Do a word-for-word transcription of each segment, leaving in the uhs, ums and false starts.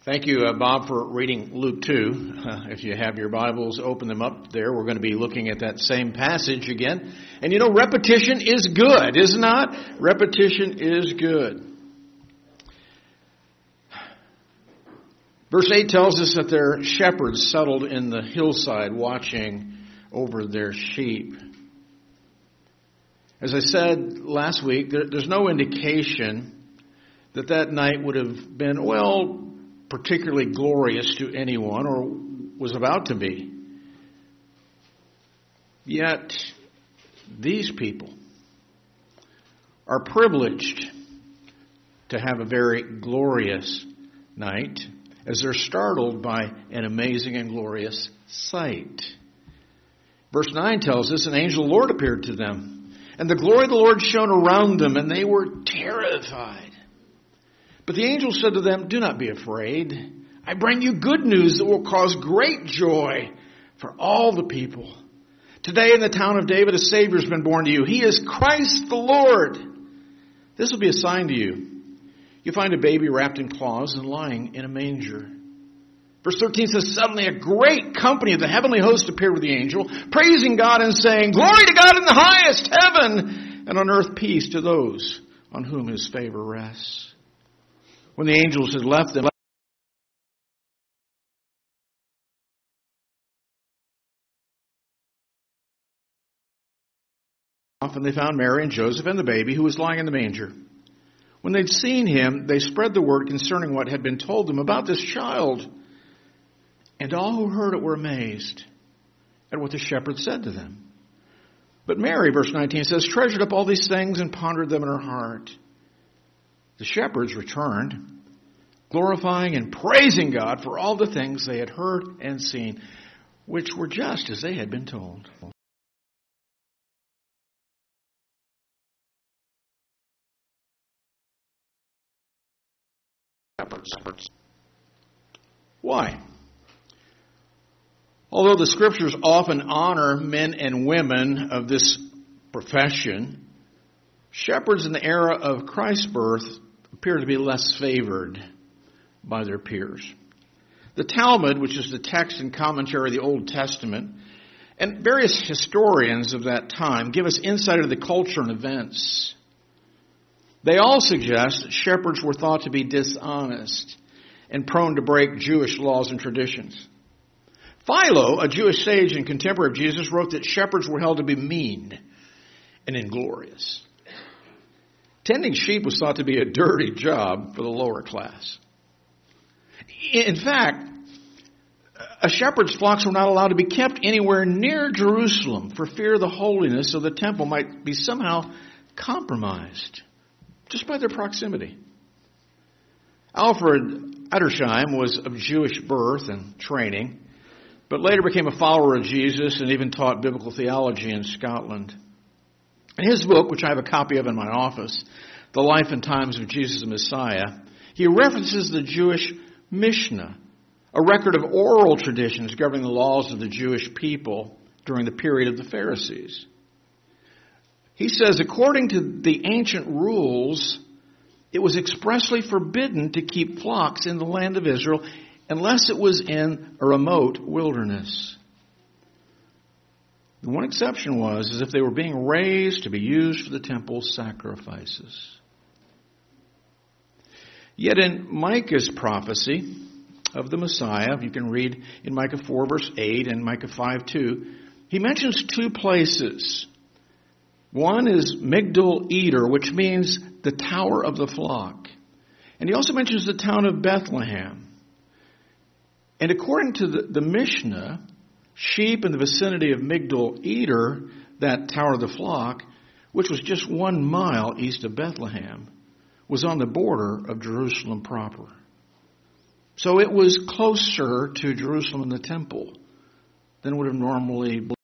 Thank you, uh, Bob, for reading Luke two. Uh, if you have your Bibles, open them up there. We're going to be looking at that same passage again. And you know, repetition is good, is it not? Repetition is good. Verse eight tells us that their shepherds settled in the hillside watching over their sheep. As I said last week, there, there's no indication that that night would have been, well, particularly glorious to anyone or was about to be. Yet, these people are privileged to have a very glorious night as they're startled by an amazing and glorious sight. Verse nine tells us, an angel of the Lord appeared to them, and the glory of the Lord shone around them, and they were terrified. But the angel said to them, "Do not be afraid. I bring you good news that will cause great joy for all the people. Today in the town of David a Savior has been born to you. He is Christ the Lord. This will be a sign to you. You find a baby wrapped in cloths and lying in a manger." Verse thirteen says, "Suddenly a great company of the heavenly host appeared with the angel, praising God and saying, 'Glory to God in the highest heaven, and on earth peace to those on whom his favor rests.'" When the angels had left them, and they found Mary and Joseph and the baby who was lying in the manger. When they'd seen him, they spread the word concerning what had been told them about this child. And all who heard it were amazed at what the shepherds said to them. But Mary, verse nineteen says, treasured up all these things and pondered them in her heart. The shepherds returned, glorifying and praising God for all the things they had heard and seen, which were just as they had been told. Shepherds. Why? Although the Scriptures often honor men and women of this profession, shepherds in the era of Christ's birth appear to be less favored by their peers. The Talmud, which is the text and commentary of the Old Testament, and various historians of that time give us insight into the culture and events. They all suggest that shepherds were thought to be dishonest and prone to break Jewish laws and traditions. Philo, a Jewish sage and contemporary of Jesus, wrote that shepherds were held to be mean and inglorious. Tending sheep was thought to be a dirty job for the lower class. In fact, a shepherd's flocks were not allowed to be kept anywhere near Jerusalem for fear the holiness of the temple might be somehow compromised just by their proximity. Alfred Edersheim was of Jewish birth and training, but later became a follower of Jesus and even taught biblical theology in Scotland. In his book, which I have a copy of in my office, The Life and Times of Jesus the Messiah, he references the Jewish Mishnah, a record of oral traditions governing the laws of the Jewish people during the period of the Pharisees. He says, according to the ancient rules, it was expressly forbidden to keep flocks in the land of Israel unless it was in a remote wilderness. The one exception was as if they were being raised to be used for the temple sacrifices. Yet in Micah's prophecy of the Messiah, you can read in Micah four verse eight and Micah five two, he mentions two places. One is Migdal Eder, which means the tower of the flock. And he also mentions the town of Bethlehem. And according to the, the Mishnah, sheep in the vicinity of Migdal Eder, that tower of the flock, which was just one mile east of Bethlehem, was on the border of Jerusalem proper. So it was closer to Jerusalem and the temple than would have normally been.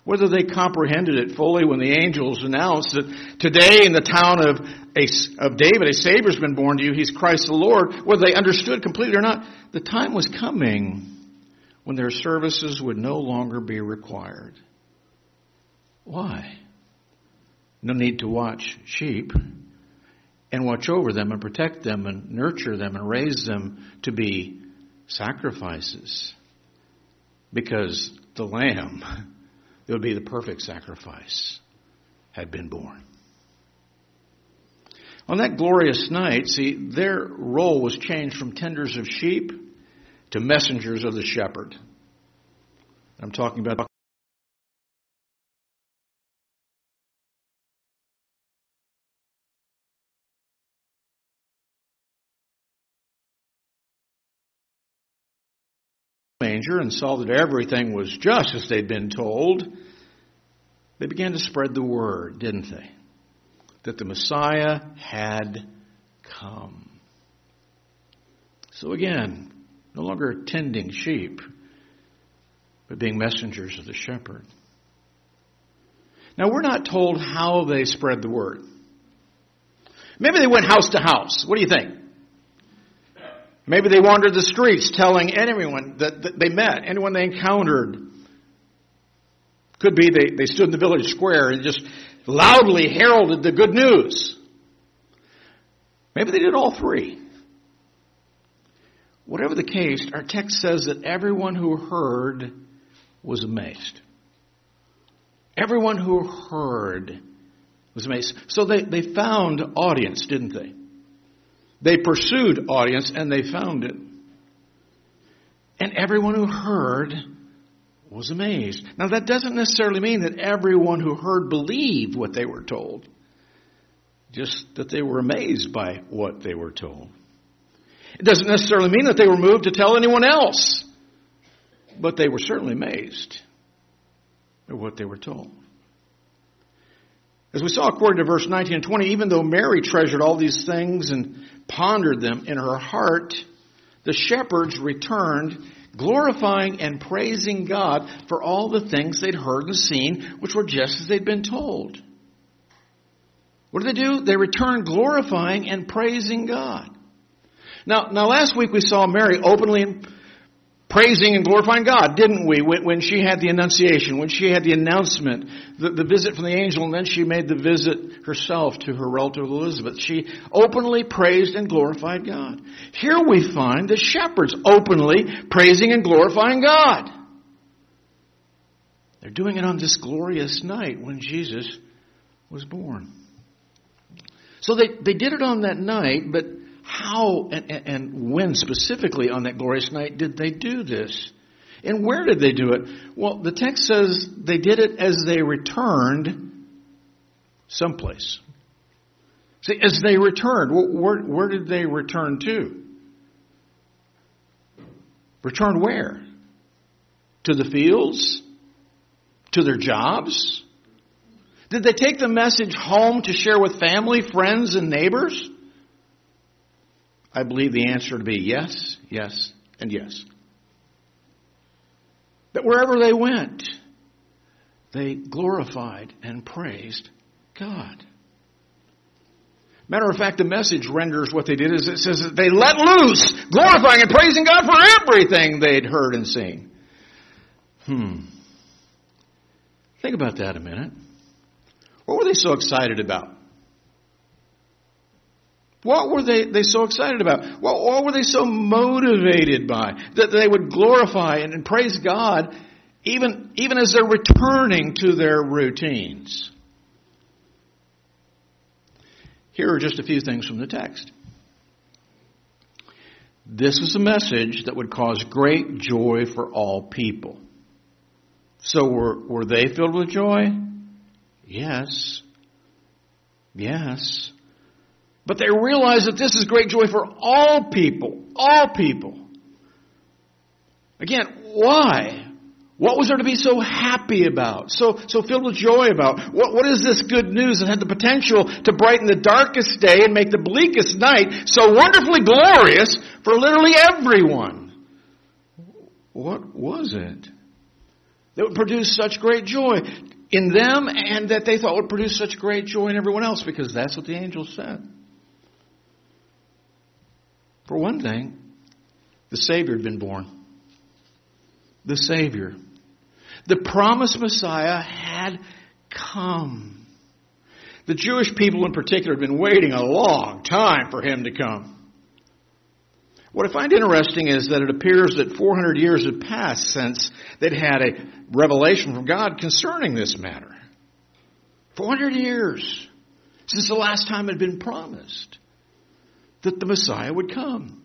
whether they comprehended it fully when the angels announced that today in the town of, a, of David, a Savior has been born to you, he's Christ the Lord, whether they understood completely or not, the time was coming when their services would no longer be required. Why? No need to watch sheep and watch over them and protect them and nurture them and raise them to be sacrifices. Because the Lamb, that would be the perfect sacrifice, had been born. On that glorious night, see, their role was changed from tenders of sheep to messengers of the shepherd. I'm talking about manger and saw that everything was just as they'd been told. They began to spread the word, didn't they? That the Messiah had come. So again, no longer tending sheep, but being messengers of the shepherd. Now, we're not told how they spread the word. Maybe they went house to house. What do you think? Maybe they wandered the streets telling anyone that, that they met, anyone they encountered. Could be they, they stood in the village square and just loudly heralded the good news. Maybe they did all three. Whatever the case, our text says that everyone who heard was amazed. Everyone who heard was amazed. So they, they found audience, didn't they? They pursued audience and they found it. And everyone who heard was amazed. Now that doesn't necessarily mean that everyone who heard believed what they were told. Just that they were amazed by what they were told. It doesn't necessarily mean that they were moved to tell anyone else. But they were certainly amazed at what they were told. As we saw according to verse nineteen and twenty, even though Mary treasured all these things and pondered them in her heart, the shepherds returned, glorifying and praising God for all the things they'd heard and seen, which were just as they'd been told. What did they do? They returned glorifying and praising God. Now, now last week we saw Mary openly praising and glorifying God, didn't we? When, when she had the Annunciation, when she had the announcement, the, the visit from the angel, and then she made the visit herself to her relative Elizabeth. She openly praised and glorified God. Here we find the shepherds openly praising and glorifying God. They're doing it on this glorious night when Jesus was born. So they, they did it on that night, but how and, and when specifically on that glorious night did they do this? And where did they do it? Well, the text says they did it as they returned someplace. See, as they returned, where, where did they return to? Return where? To the fields? To their jobs? Did they take the message home to share with family, friends, and neighbors? I believe the answer to be yes, yes, and yes. That wherever they went, they glorified and praised God. Matter of fact, the message renders what they did is it says that they let loose, glorifying and praising God for everything they'd heard and seen. Hmm. Think about that a minute. What were they so excited about? What were they, they so excited about? What, what were they so motivated by? That they would glorify and, and praise God even, even as they're returning to their routines. Here are just a few things from the text. This was a message that would cause great joy for all people. So were, were they filled with joy? Yes. Yes. But they realize that this is great joy for all people. All people. Again, why? What was there to be so happy about? So, so filled with joy about? What, what is this good news that had the potential to brighten the darkest day and make the bleakest night so wonderfully glorious for literally everyone? What was it? that would produce such great joy in them and that they thought would produce such great joy in everyone else, because that's what the angel said. For one thing, the Savior had been born. The Savior. The promised Messiah had come. The Jewish people in particular had been waiting a long time for him to come. What I find interesting is that it appears that four hundred years had passed since they'd had a revelation from God concerning this matter. four hundred years since the last time it had been promised that the Messiah would come.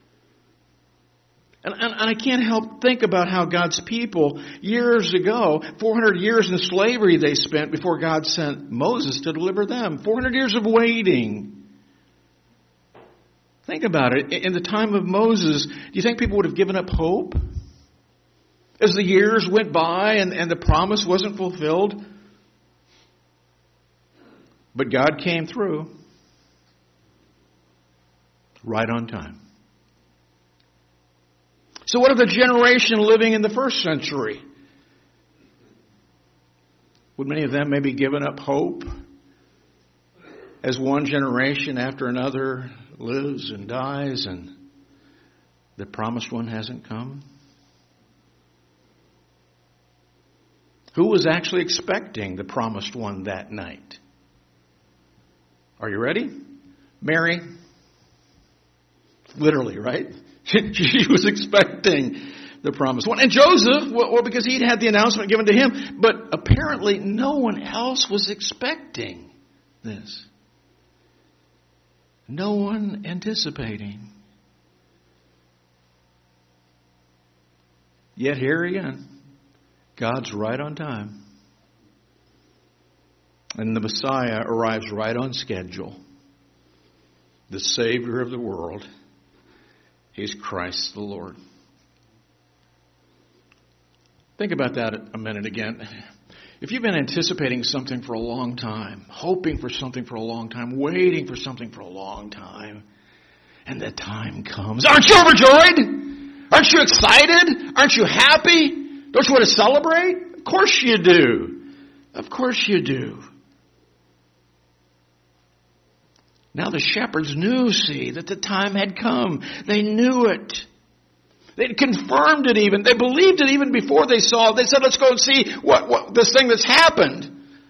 And, and, and I can't help think about how God's people, years ago, four hundred years in slavery they spent before God sent Moses to deliver them. four hundred years of waiting. Think about it. In the time of Moses, do you think people would have given up hope as the years went by and, and the promise wasn't fulfilled? But God came through right on time. So what of the generation living in the first century? Would many of them maybe given up hope as one generation after another lives and dies and the promised one hasn't come? Who was actually expecting the promised one that night? Are you ready? Mary. Literally, right? She was expecting the promised one. And Joseph, well, because he'd had the announcement given to him, but apparently no one else was expecting this. No one anticipating. Yet here again, God's right on time. And the Messiah arrives right on schedule. The Savior of the world. He's Christ the Lord. Think about that a minute again. If you've been anticipating something for a long time, hoping for something for a long time, waiting for something for a long time, and the time comes, aren't you overjoyed? Aren't you excited? Aren't you happy? Don't you want to celebrate? Of course you do. Of course you do. Now the shepherds knew, see, that the time had come. They knew it. They'd confirmed it even. They believed it even before they saw it. They said, let's go and see what, what this thing that's happened.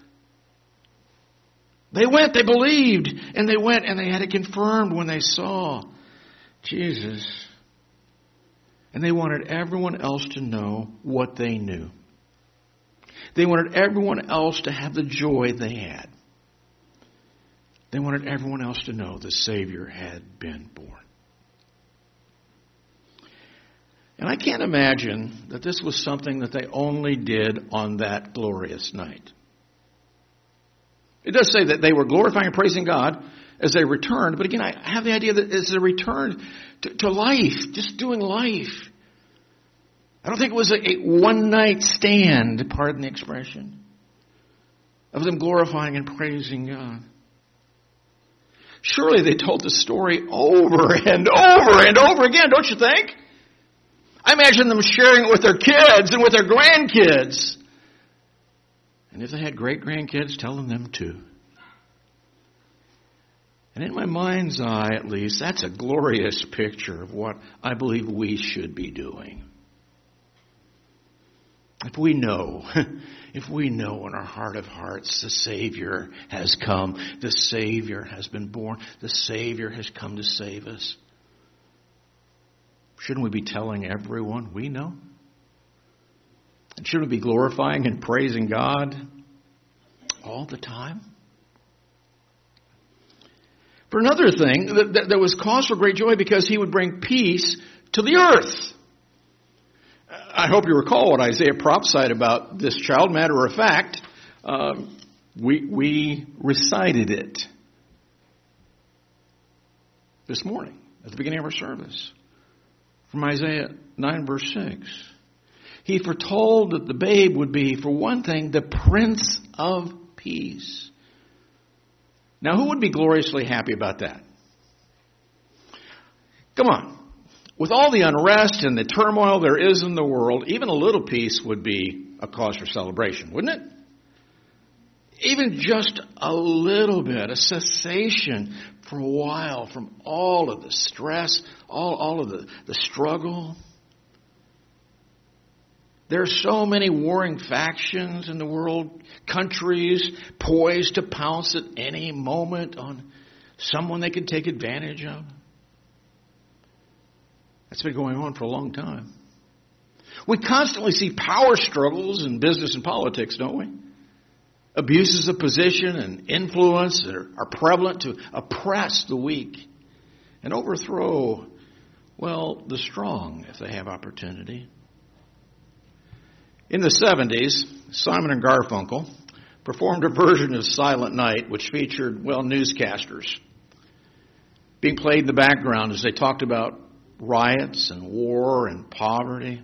They went, they believed, and they went and they had it confirmed when they saw Jesus. And they wanted everyone else to know what they knew. They wanted everyone else to have the joy they had. They wanted everyone else to know the Savior had been born. And I can't imagine that this was something that they only did on that glorious night. It does say that they were glorifying and praising God as they returned. But again, I have the idea that as they returned to, to life, just doing life. I don't think it was a, a one-night stand, pardon the expression, of them glorifying and praising God. Surely they told the story over and over and over again, don't you think? I imagine them sharing it with their kids and with their grandkids. And if they had great-grandkids, telling them too. And in my mind's eye, at least, that's a glorious picture of what I believe we should be doing. If we know, if we know in our heart of hearts the Savior has come, the Savior has been born, the Savior has come to save us, shouldn't we be telling everyone we know? And shouldn't we be glorifying and praising God all the time? For another thing, there was cause for great joy because he would bring peace to the earth. I hope you recall what Isaiah prophesied about this child. Matter of fact, um, we, we recited it this morning at the beginning of our service. From Isaiah nine, verse six. He foretold that the babe would be, for one thing, the Prince of Peace. Now, who would be gloriously happy about that? Come on. With all the unrest and the turmoil there is in the world, even a little peace would be a cause for celebration, wouldn't it? Even just a little bit, a cessation for a while from all of the stress, all, all of the, the struggle. There are so many warring factions in the world, countries poised to pounce at any moment on someone they could take advantage of. That's been going on for a long time. We constantly see power struggles in business and politics, don't we? Abuses of position and influence that are, are prevalent to oppress the weak and overthrow, well, the strong if they have opportunity. In the seventies, Simon and Garfunkel performed a version of Silent Night which featured, well, newscasters being played in the background as they talked about riots and war and poverty.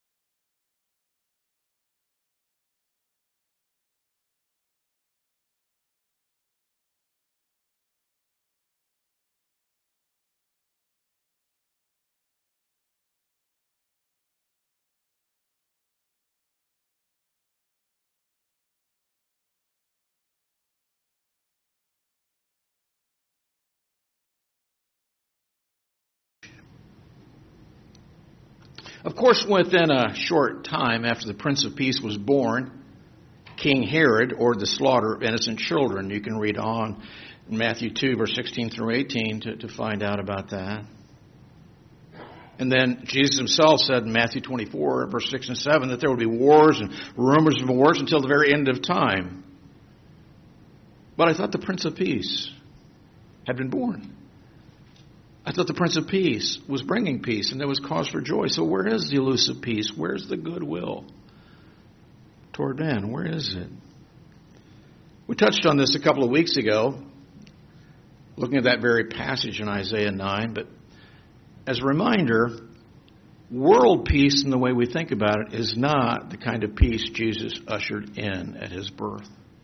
Of course, within a short time after the Prince of Peace was born, King Herod ordered the slaughter of innocent children. You can read on in Matthew two, verse sixteen through eighteen to, to find out about that. And then Jesus himself said in Matthew twenty-four, verse six and seven, that there would be wars and rumors of wars until the very end of time. But I thought the Prince of Peace had been born. I thought the Prince of Peace was bringing peace, and there was cause for joy. So where is the elusive peace? Where's the goodwill toward man? Where is it? We touched on this a couple of weeks ago, looking at that very passage in Isaiah nine. But as a reminder, world peace in the way we think about it is not the kind of peace Jesus ushered in at his birth.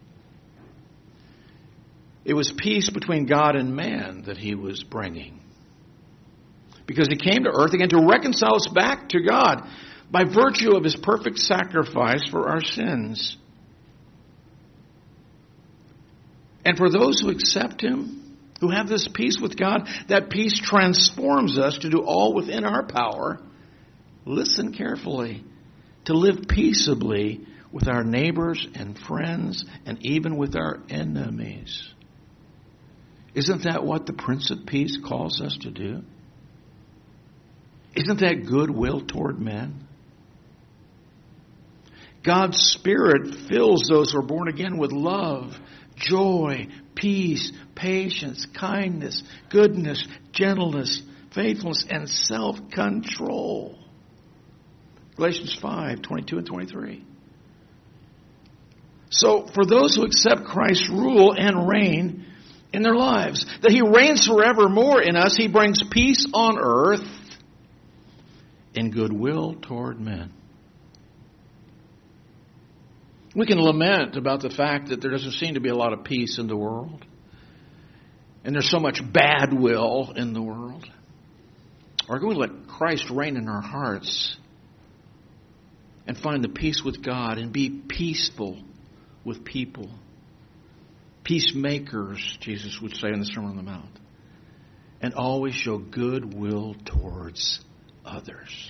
It was peace between God and man that he was bringing. Because he came to earth again to reconcile us back to God by virtue of his perfect sacrifice for our sins. And for those who accept him, who have this peace with God, that peace transforms us to do all within our power. Listen carefully. To live peaceably with our neighbors and friends and even with our enemies. Isn't that what the Prince of Peace calls us to do? Isn't that goodwill toward men? God's Spirit fills those who are born again with love, joy, peace, patience, kindness, goodness, gentleness, faithfulness, and self-control. Galatians five, twenty-two and twenty-three. So, for those who accept Christ's rule and reign in their lives, that he reigns forevermore in us, he brings peace on earth and goodwill toward men. We can lament about the fact that there doesn't seem to be a lot of peace in the world. And there's so much bad will in the world. Or can we let Christ reign in our hearts and find the peace with God and be peaceful with people? Peacemakers, Jesus would say in the Sermon on the Mount. And always show goodwill towards others.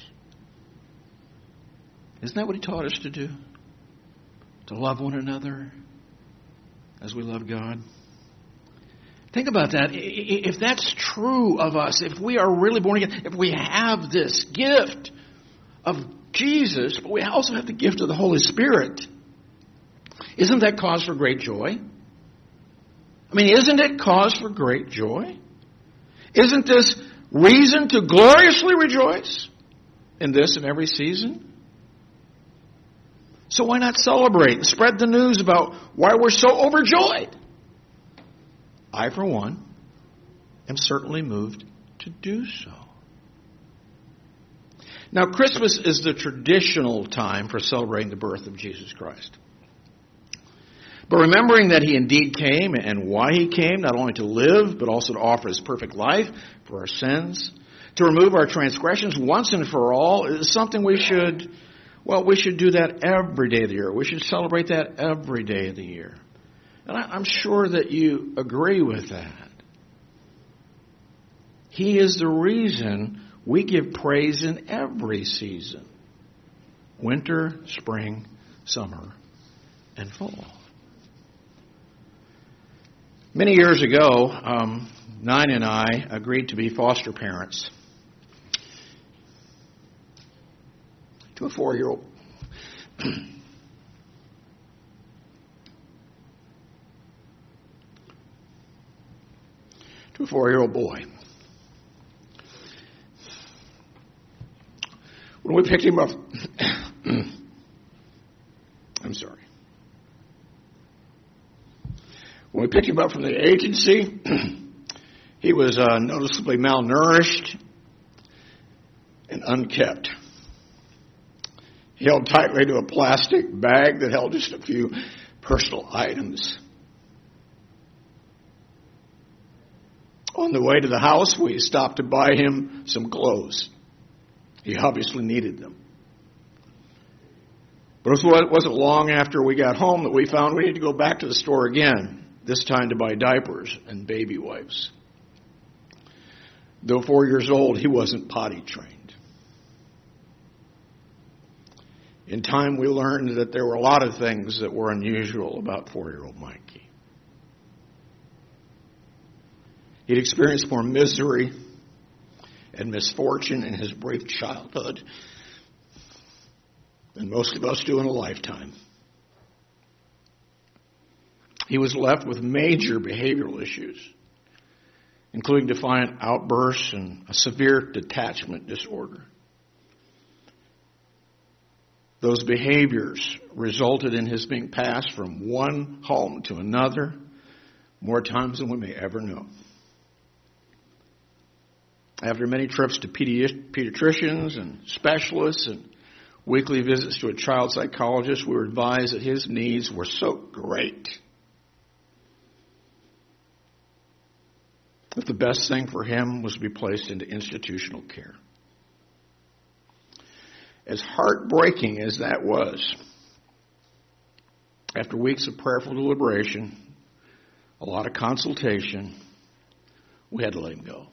Isn't that what he taught us to do? To love one another as we love God. Think about that. If that's true of us, if we are really born again, if we have this gift of Jesus, but we also have the gift of the Holy Spirit, isn't that cause for great joy? I mean, isn't it cause for great joy? Isn't this reason to gloriously rejoice in this and every season? So why not celebrate and spread the news about why we're so overjoyed? I, for one, am certainly moved to do so. Now, Christmas is the traditional time for celebrating the birth of Jesus Christ. But remembering that he indeed came and why he came, not only to live, but also to offer his perfect life for our sins, to remove our transgressions once and for all is something we should, well, we should do that every day of the year. We should celebrate that every day of the year. And I, I'm sure that you agree with that. He is the reason we give praise in every season. Winter, spring, summer, and fall. Many years ago, um, Nine and I agreed to be foster parents to a four-year-old. to a four-year-old boy. When we picked him up, I'm sorry. When we picked him up from the agency, he was uh, noticeably malnourished and unkept. He held tightly to a plastic bag that held just a few personal items. On the way to the house, we stopped to buy him some clothes. He obviously needed them. But it wasn't long after we got home that we found we needed to go back to the store again, this time to buy diapers and baby wipes. Though four years old, he wasn't potty trained. In time, we learned that there were a lot of things that were unusual about four-year-old Mikey. He'd experienced more misery and misfortune in his brief childhood than most of us do in a lifetime. He was left with major behavioral issues, including defiant outbursts and a severe detachment disorder. Those behaviors resulted in his being passed from one home to another more times than we may ever know. After many trips to pedi- pediatricians and specialists and weekly visits to a child psychologist, we were advised that his needs were so great that the best thing for him was to be placed into institutional care. As heartbreaking as that was, after weeks of prayerful deliberation, a lot of consultation, we had to let him go.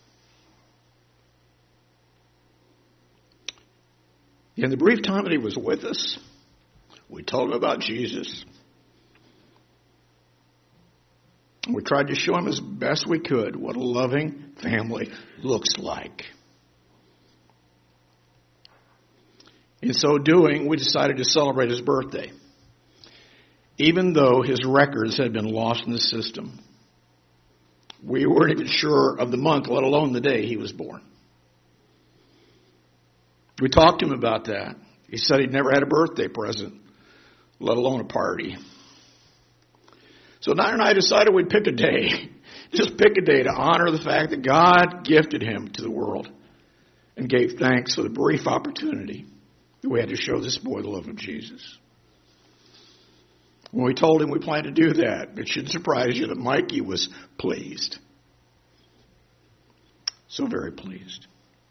In the brief time that he was with us, we told him about Jesus. We tried to show him as best we could what a loving family looks like. In so doing, we decided to celebrate his birthday, even though his records had been lost in the system. We weren't even sure of the month, let alone the day he was born. We talked to him about that. He said he'd never had a birthday present, let alone a party. So Nina and I decided we'd pick a day, just pick a day to honor the fact that God gifted him to the world and gave thanks for the brief opportunity that we had to show this boy the love of Jesus. When we told him we planned to do that, it shouldn't surprise you that Mikey was pleased. So very pleased.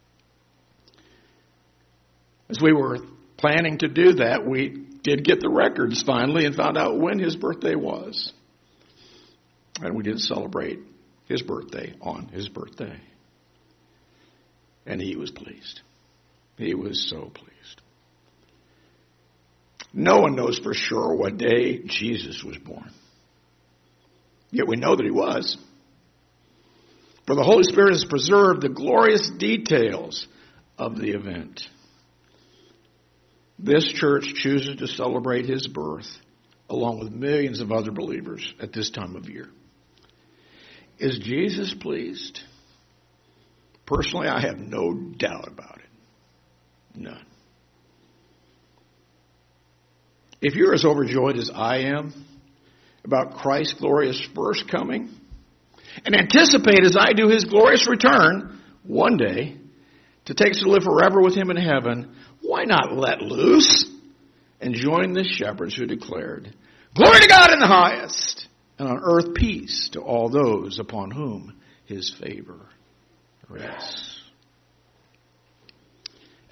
As we were planning to do that, we did get the records finally and found out when his birthday was. And we did celebrate his birthday on his birthday. And he was pleased. He was so pleased. No one knows for sure what day Jesus was born. Yet we know that he was. For the Holy Spirit has preserved the glorious details of the event. This church chooses to celebrate his birth along with millions of other believers at this time of year. Is Jesus pleased? Personally, I have no doubt about it. None. If you're as overjoyed as I am about Christ's glorious first coming, and anticipate as I do his glorious return one day to take us to live forever with him in heaven, why not let loose and join the shepherds who declared, "Glory to God in the highest, and on earth peace to all those upon whom his favor rests."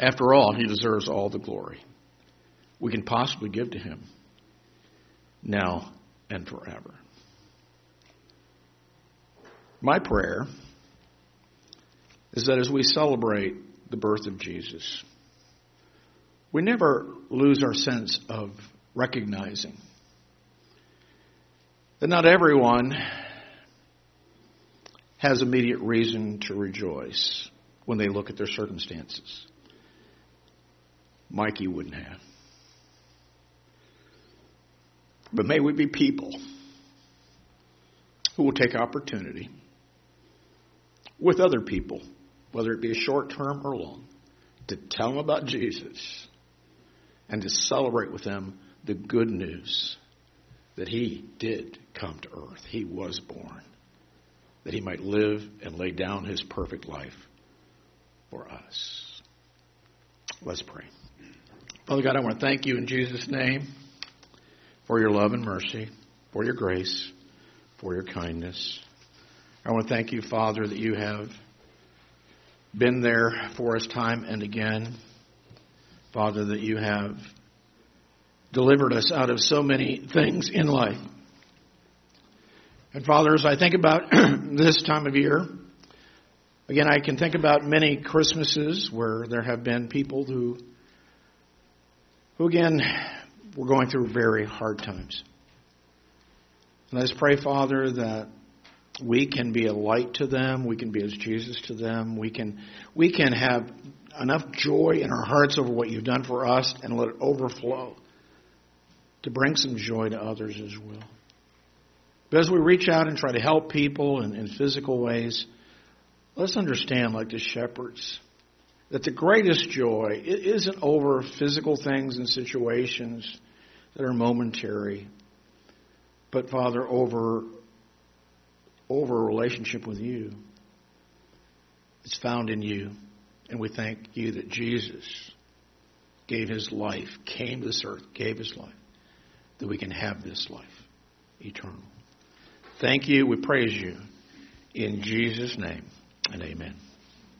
After all, He deserves all the glory we can possibly give to Him now and forever. My prayer is that as we celebrate the birth of Jesus, we never lose our sense of recognizing that not everyone has immediate reason to rejoice when they look at their circumstances. Mikey wouldn't have. But may we be people who will take opportunity with other people, whether it be a short term or long, to tell them about Jesus and to celebrate with them the good news that He did come to earth. He was born, that He might live and lay down His perfect life for us. Let's pray. Father God, I want to thank You in Jesus' name for Your love and mercy, for Your grace, for Your kindness. I want to thank You, Father, that You have been there for us time and again. Father, that You have delivered us out of so many things in life. And Father, as I think about this time of year, again, I can think about many Christmases where there have been people who, who again, were going through very hard times. And I just pray, Father, that we can be a light to them. We can be as Jesus to them. We can, we can have enough joy in our hearts over what You've done for us and let it overflow to bring some joy to others as well. But as we reach out and try to help people in, in physical ways, let's understand, like the shepherds, that the greatest joy it isn't over physical things and situations that are momentary, but, Father, over, over a relationship with You. It's found in You. And we thank You that Jesus gave His life, came to this earth, gave His life, that we can have this life eternal. Thank You. We praise You. In Jesus' name, and amen.